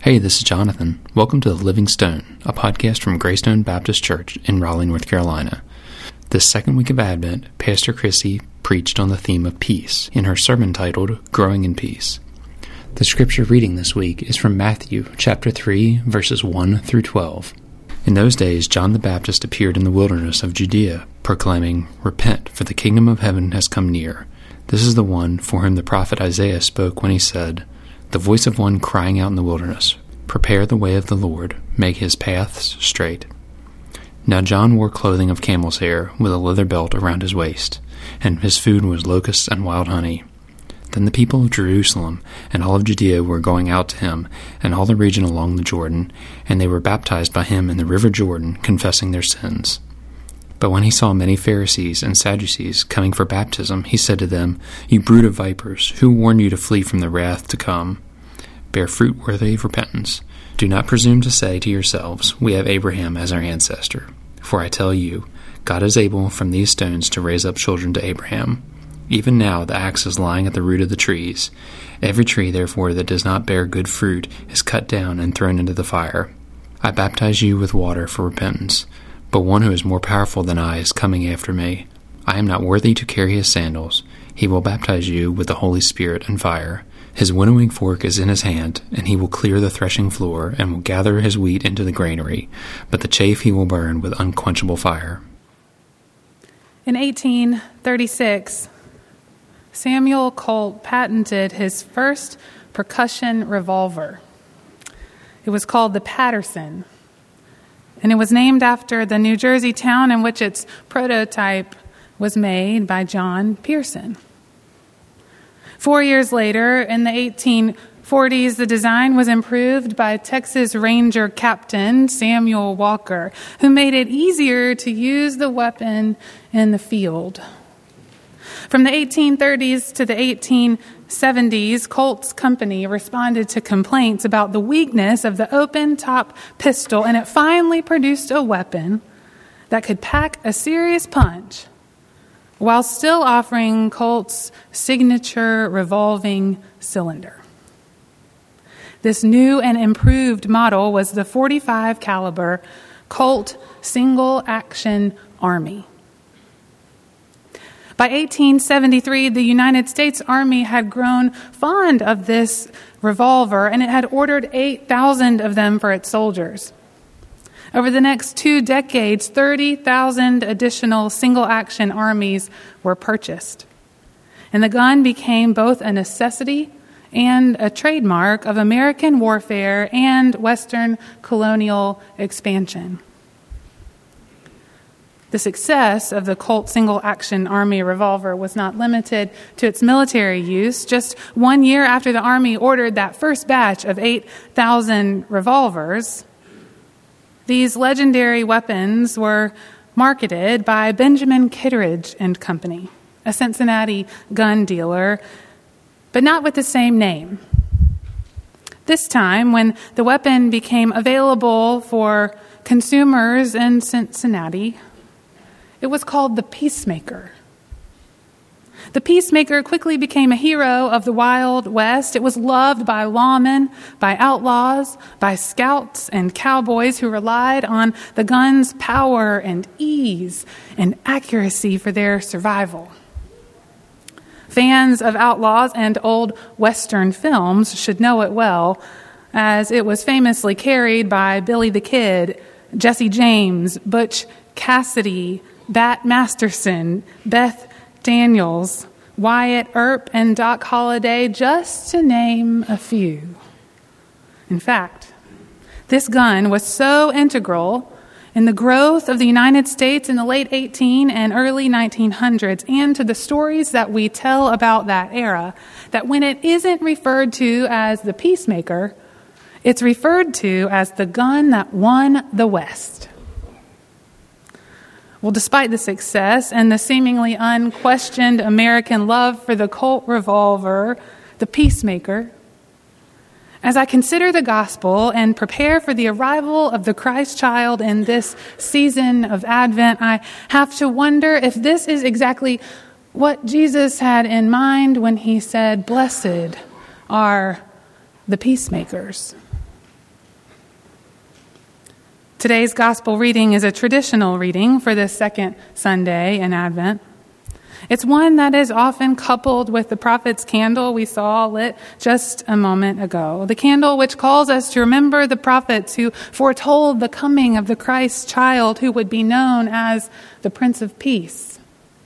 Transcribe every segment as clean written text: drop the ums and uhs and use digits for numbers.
Hey, this is Jonathan. Welcome to The Living Stone, a podcast from Greystone Baptist Church in Raleigh, North Carolina. This second week of Advent, Pastor Chrissy preached on the theme of peace in her sermon titled Growing in Peace. The scripture reading this week is from Matthew chapter 3, verses 1 through 12. In those days, John the Baptist appeared in the wilderness of Judea, proclaiming, "Repent, for the kingdom of heaven has come near." This is the one for whom the prophet Isaiah spoke when he said, "The voice of one crying out in the wilderness, prepare the way of the Lord, make his paths straight." Now John wore clothing of camel's hair, with a leather belt around his waist, and his food was locusts and wild honey. Then the people of Jerusalem and all of Judea were going out to him, and all the region along the Jordan, and they were baptized by him in the river Jordan, confessing their sins. But when he saw many Pharisees and Sadducees coming for baptism, he said to them, "You brood of vipers, who warned you to flee from the wrath to come? Bear fruit worthy of repentance. Do not presume to say to yourselves, 'We have Abraham as our ancestor.' For I tell you, God is able from these stones to raise up children to Abraham. Even now the axe is lying at the root of the trees. Every tree, therefore, that does not bear good fruit is cut down and thrown into the fire. I baptize you with water for repentance. But one who is more powerful than I is coming after me. I am not worthy to carry his sandals. He will baptize you with the Holy Spirit and fire. His winnowing fork is in his hand, and he will clear the threshing floor, and will gather his wheat into the granary, but the chaff he will burn with unquenchable fire." In 1836, Samuel Colt patented his first percussion revolver. It was called the Patterson, and it was named after the New Jersey town in which its prototype was made by John Pearson. 4 years later, in the 1840s, the design was improved by Texas Ranger Captain Samuel Walker, who made it easier to use the weapon in the field. From the 1830s to the 1870s, Colt's company responded to complaints about the weakness of the open-top pistol, and it finally produced a weapon that could pack a serious punch while still offering Colt's signature revolving cylinder. This new and improved model was the .45 caliber Colt single-action Army. By 1873, the United States Army had grown fond of this revolver, and it had ordered 8,000 of them for its soldiers. Over the next 2 decades, 30,000 additional single-action armies were purchased. And the gun became both a necessity and a trademark of American warfare and Western colonial expansion. The success of the Colt single-action Army revolver was not limited to its military use. Just 1 year after the Army ordered that first batch of 8,000 revolvers, these legendary weapons were marketed by Benjamin Kittredge and Company, a Cincinnati gun dealer, but not with the same name. This time, when the weapon became available for consumers in Cincinnati, it was called the Peacemaker. The Peacemaker quickly became a hero of the Wild West. It was loved by lawmen, by outlaws, by scouts and cowboys who relied on the gun's power and ease and accuracy for their survival. Fans of outlaws and old Western films should know it well, as it was famously carried by Billy the Kid, Jesse James, Butch Cassidy, Bat Masterson, Beth Daniels, Wyatt Earp, and Doc Holliday, just to name a few. In fact, this gun was so integral in the growth of the United States in the late 18 and early 1900s, and to the stories that we tell about that era, that when it isn't referred to as the Peacemaker, it's referred to as the gun that won the West. Well, despite the success and the seemingly unquestioned American love for the Colt revolver, the Peacemaker, as I consider the gospel and prepare for the arrival of the Christ child in this season of Advent, I have to wonder if this is exactly what Jesus had in mind when he said, "Blessed are the peacemakers." Today's gospel reading is a traditional reading for this second Sunday in Advent. It's one that is often coupled with the prophet's candle we saw lit just a moment ago. The candle which calls us to remember the prophets who foretold the coming of the Christ child who would be known as the Prince of Peace.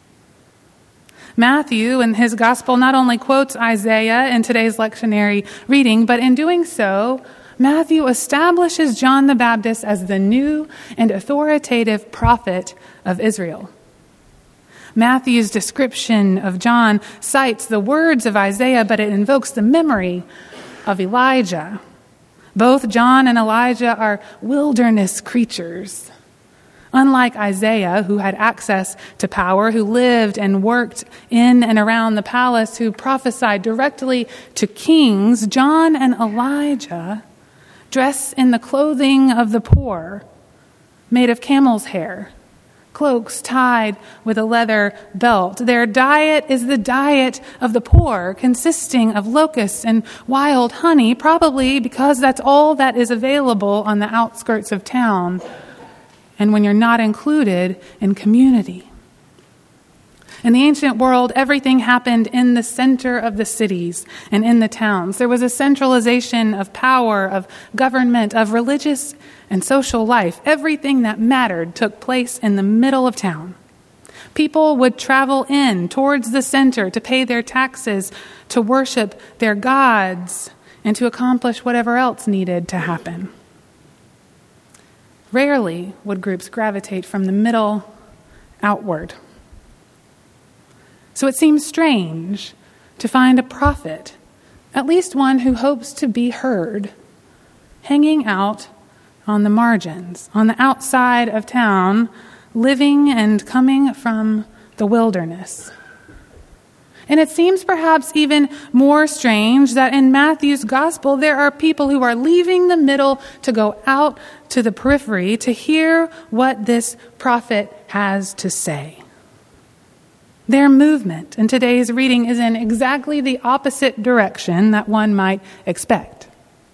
Matthew in his gospel not only quotes Isaiah in today's lectionary reading, but in doing so, Matthew establishes John the Baptist as the new and authoritative prophet of Israel. Matthew's description of John cites the words of Isaiah, but it invokes the memory of Elijah. Both John and Elijah are wilderness creatures. Unlike Isaiah, who had access to power, who lived and worked in and around the palace, who prophesied directly to kings, John and Elijah dress in the clothing of the poor, made of camel's hair, cloaks tied with a leather belt. Their diet is the diet of the poor, consisting of locusts and wild honey, probably because that's all that is available on the outskirts of town, and when you're not included in community. In the ancient world, everything happened in the center of the cities and in the towns. There was a centralization of power, of government, of religious and social life. Everything that mattered took place in the middle of town. People would travel in towards the center to pay their taxes, to worship their gods, and to accomplish whatever else needed to happen. Rarely would groups gravitate from the middle outward. So it seems strange to find a prophet, at least one who hopes to be heard, hanging out on the margins, on the outside of town, living and coming from the wilderness. And it seems perhaps even more strange that in Matthew's gospel, there are people who are leaving the middle to go out to the periphery to hear what this prophet has to say. Their movement in today's reading is in exactly the opposite direction that one might expect.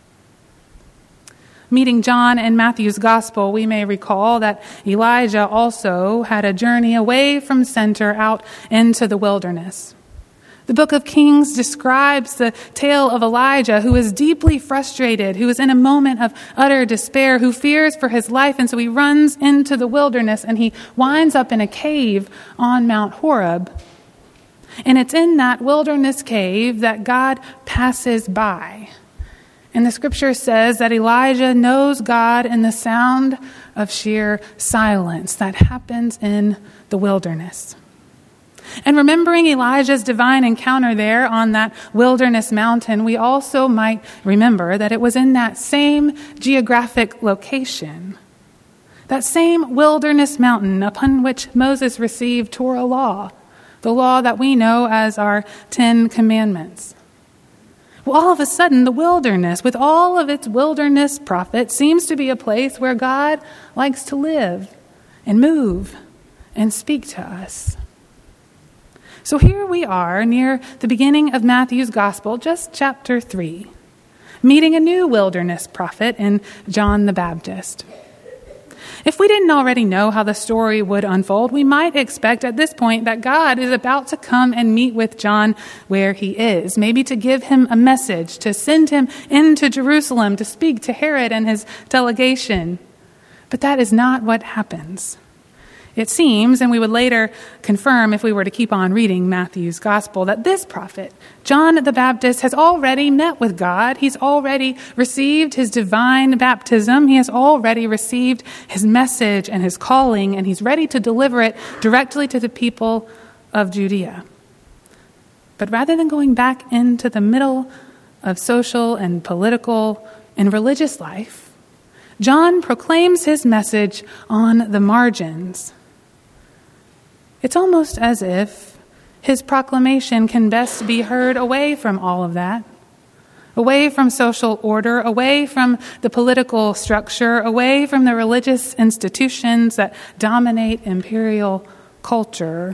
Meeting John in Matthew's gospel, we may recall that Elijah also had a journey away from center out into the wilderness. The book of Kings describes the tale of Elijah, who is deeply frustrated, who is in a moment of utter despair, who fears for his life, and so he runs into the wilderness and he winds up in a cave on Mount Horeb. And it's in that wilderness cave that God passes by. And the scripture says that Elijah knows God in the sound of sheer silence that happens in the wilderness. And remembering Elijah's divine encounter there on that wilderness mountain, we also might remember that it was in that same geographic location, that same wilderness mountain upon which Moses received Torah law, the law that we know as our 10 Commandments. Well, all of a sudden, the wilderness, with all of its wilderness prophets, seems to be a place where God likes to live and move and speak to us. So here we are near the beginning of Matthew's gospel, just chapter 3, meeting a new wilderness prophet in John the Baptist. If we didn't already know how the story would unfold, we might expect at this point that God is about to come and meet with John where he is, maybe to give him a message, to send him into Jerusalem to speak to Herod and his delegation. But that is not what happens. It seems, and we would later confirm if we were to keep on reading Matthew's gospel, that this prophet, John the Baptist, has already met with God. He's already received his divine baptism. He has already received his message and his calling, and he's ready to deliver it directly to the people of Judea. But rather than going back into the middle of social and political and religious life, John proclaims his message on the margins. It's almost as if his proclamation can best be heard away from all of that, away from social order, away from the political structure, away from the religious institutions that dominate imperial culture.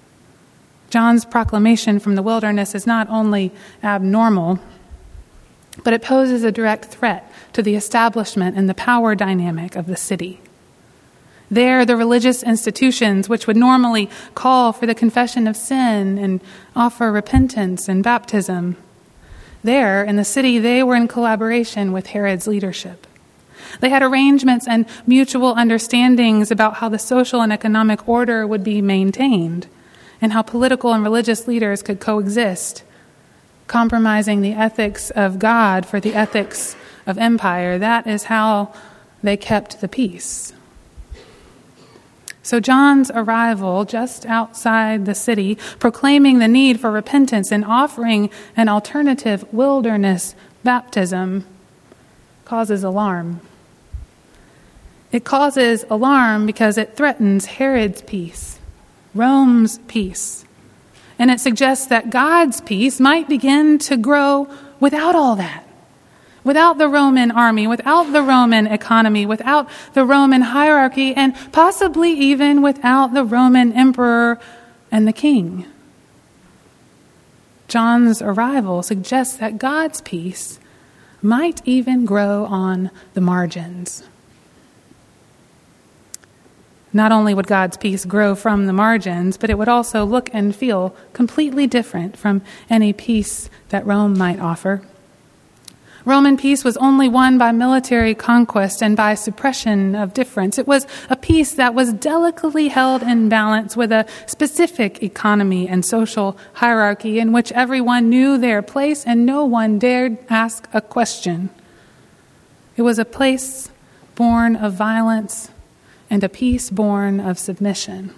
John's proclamation from the wilderness is not only abnormal, but it poses a direct threat to the establishment and the power dynamic of the city. There, the religious institutions, which would normally call for the confession of sin and offer repentance and baptism, there, in the city, they were in collaboration with Herod's leadership. They had arrangements and mutual understandings about how the social and economic order would be maintained and how political and religious leaders could coexist, compromising the ethics of God for the ethics of empire. That is how they kept the peace. So John's arrival just outside the city, proclaiming the need for repentance and offering an alternative wilderness baptism, causes alarm. It causes alarm because it threatens Herod's peace, Rome's peace. And it suggests that God's peace might begin to grow without all that. Without the Roman army, without the Roman economy, without the Roman hierarchy, and possibly even without the Roman emperor and the king. John's arrival suggests that God's peace might even grow on the margins. Not only would God's peace grow from the margins, but it would also look and feel completely different from any peace that Rome might offer. Roman peace was only won by military conquest and by suppression of difference. It was a peace that was delicately held in balance with a specific economy and social hierarchy in which everyone knew their place and no one dared ask a question. It was a place born of violence and a peace born of submission.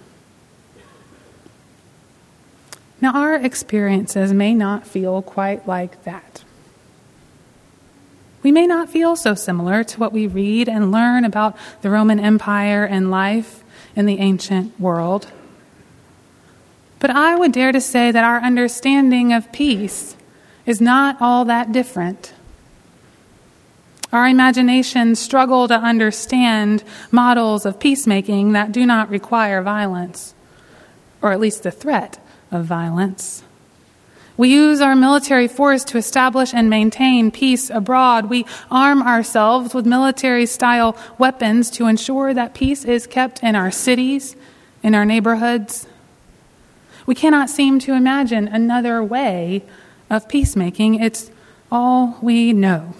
Now, our experiences may not feel quite like that. We may not feel so similar to what we read and learn about the Roman Empire and life in the ancient world. But I would dare to say that our understanding of peace is not all that different. Our imaginations struggle to understand models of peacemaking that do not require violence, or at least the threat of violence. We use our military force to establish and maintain peace abroad. We arm ourselves with military-style weapons to ensure that peace is kept in our cities, in our neighborhoods. We cannot seem to imagine another way of peacemaking. It's all we know.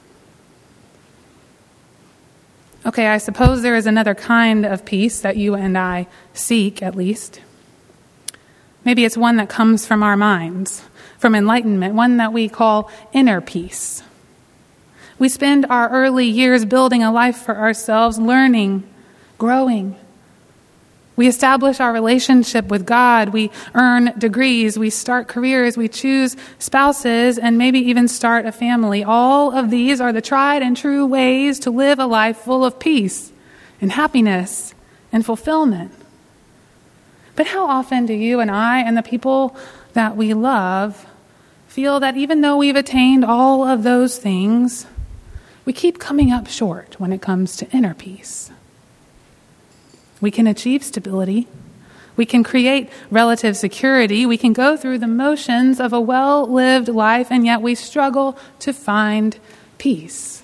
Okay, I suppose there is another kind of peace that you and I seek, at least. Maybe it's one that comes from our minds, from enlightenment, one that we call inner peace. We spend our early years building a life for ourselves, learning, growing. We establish our relationship with God. We earn degrees. We start careers. We choose spouses and maybe even start a family. All of these are the tried and true ways to live a life full of peace and happiness and fulfillment. But how often do you and I and the people that we love feel that even though we've attained all of those things, we keep coming up short when it comes to inner peace? We can achieve stability. We can create relative security. We can go through the motions of a well-lived life, and yet we struggle to find peace.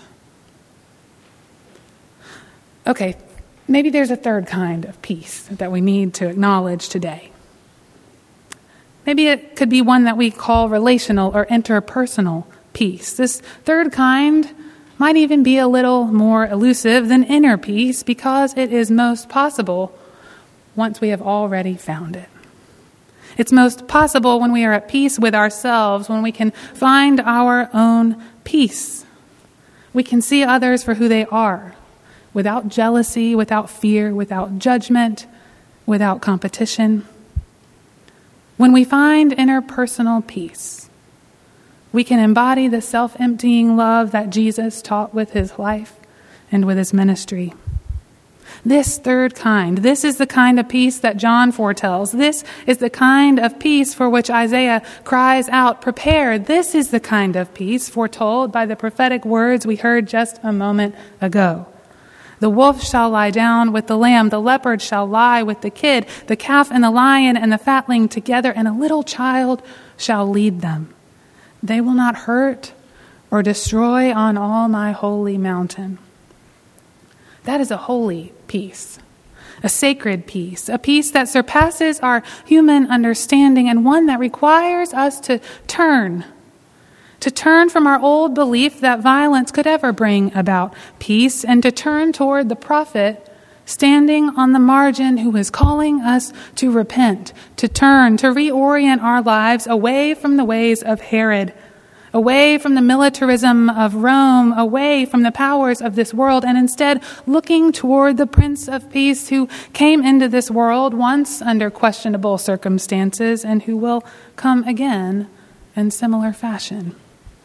Okay, maybe there's a third kind of peace that we need to acknowledge today. Maybe it could be one that we call relational or interpersonal peace. This third kind might even be a little more elusive than inner peace because it is most possible once we have already found it. It's most possible when we are at peace with ourselves, when we can find our own peace. We can see others for who they are, without jealousy, without fear, without judgment, without competition. When we find interpersonal peace, we can embody the self-emptying love that Jesus taught with his life and with his ministry. This third kind, this is the kind of peace that John foretells. This is the kind of peace for which Isaiah cries out, "Prepare." This is the kind of peace foretold by the prophetic words we heard just a moment ago. The wolf shall lie down with the lamb, the leopard shall lie with the kid, the calf and the lion and the fatling together, and a little child shall lead them. They will not hurt or destroy on all my holy mountain. That is a holy peace, a sacred peace, a peace that surpasses our human understanding, and one that requires us to turn from our old belief that violence could ever bring about peace, and to turn toward the prophet standing on the margin who is calling us to repent, to turn, to reorient our lives away from the ways of Herod, away from the militarism of Rome, away from the powers of this world, and instead looking toward the Prince of Peace who came into this world once under questionable circumstances and who will come again in similar fashion.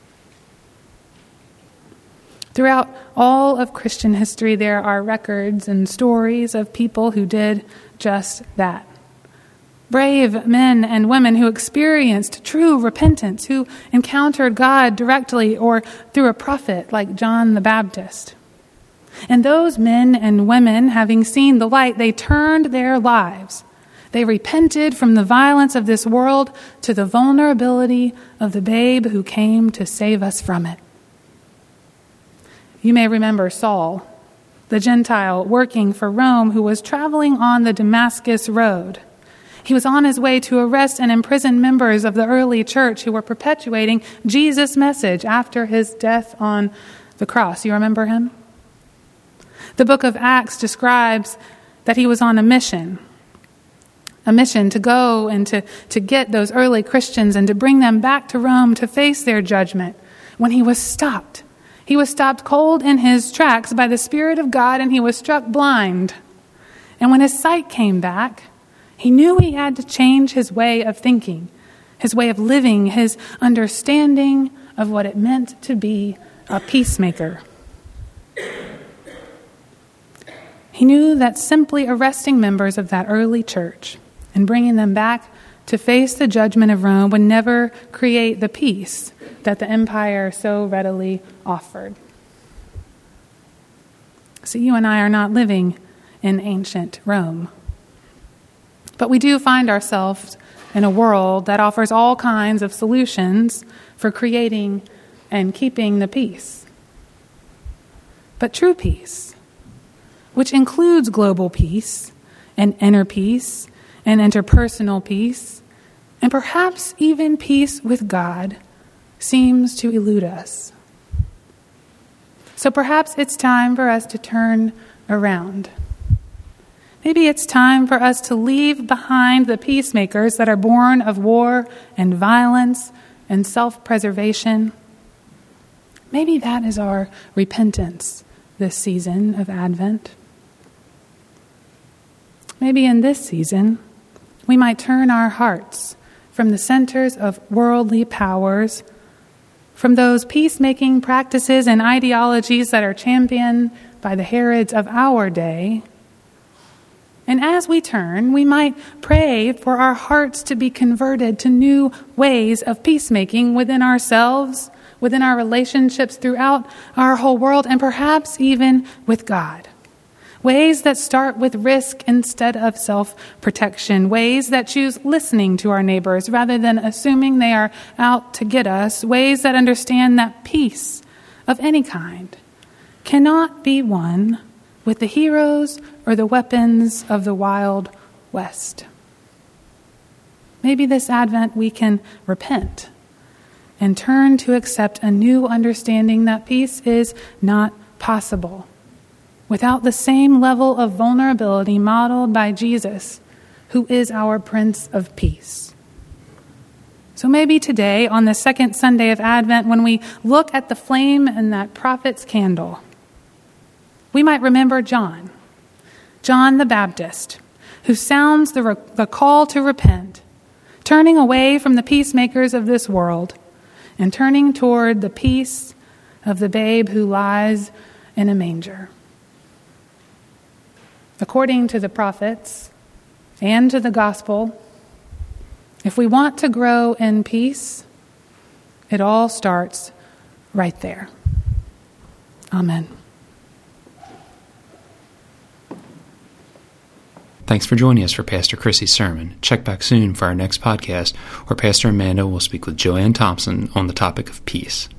Throughout all of Christian history, there are records and stories of people who did just that. Brave men and women who experienced true repentance, who encountered God directly or through a prophet like John the Baptist. And those men and women, having seen the light, they turned their lives. They repented from the violence of this world to the vulnerability of the babe who came to save us from it. You may remember Saul, the Gentile working for Rome who was traveling on the Damascus Road. He was on his way to arrest and imprison members of the early church who were perpetuating Jesus' message after his death on the cross. You remember him? The book of Acts describes that he was on a mission to go and to get those early Christians and to bring them back to Rome to face their judgment, when he was stopped. He was stopped cold in his tracks by the Spirit of God, and he was struck blind. And when his sight came back, he knew he had to change his way of thinking, his way of living, his understanding of what it meant to be a peacemaker. He knew that simply arresting members of that early church and bringing them back to face the judgment of Rome would never create the peace that the empire so readily offered. So you and I are not living in ancient Rome. But we do find ourselves in a world that offers all kinds of solutions for creating and keeping the peace. But true peace, which includes global peace and inner peace and interpersonal peace, and perhaps even peace with God, seems to elude us. So perhaps it's time for us to turn around. Maybe it's time for us to leave behind the peacemakers that are born of war and violence and self-preservation. Maybe that is our repentance this season of Advent. Maybe in this season, we might turn our hearts from the centers of worldly powers, from those peacemaking practices and ideologies that are championed by the Herods of our day. And as we turn, we might pray for our hearts to be converted to new ways of peacemaking within ourselves, within our relationships throughout our whole world, and perhaps even with God. Ways that start with risk instead of self-protection. Ways that choose listening to our neighbors rather than assuming they are out to get us. Ways that understand that peace of any kind cannot be won with the heroes or the weapons of the Wild West. Maybe this Advent we can repent and turn to accept a new understanding that peace is not possible without the same level of vulnerability modeled by Jesus, who is our Prince of Peace. So maybe today, on the second Sunday of Advent, when we look at the flame in that prophet's candle, we might remember John the Baptist, who sounds the call to repent, turning away from the peacemakers of this world and turning toward the peace of the babe who lies in a manger. According to the prophets and to the gospel, if we want to grow in peace, it all starts right there. Amen. Thanks for joining us for Pastor Chrissy's sermon. Check back soon for our next podcast, where Pastor Amanda will speak with Joanne Thompson on the topic of peace.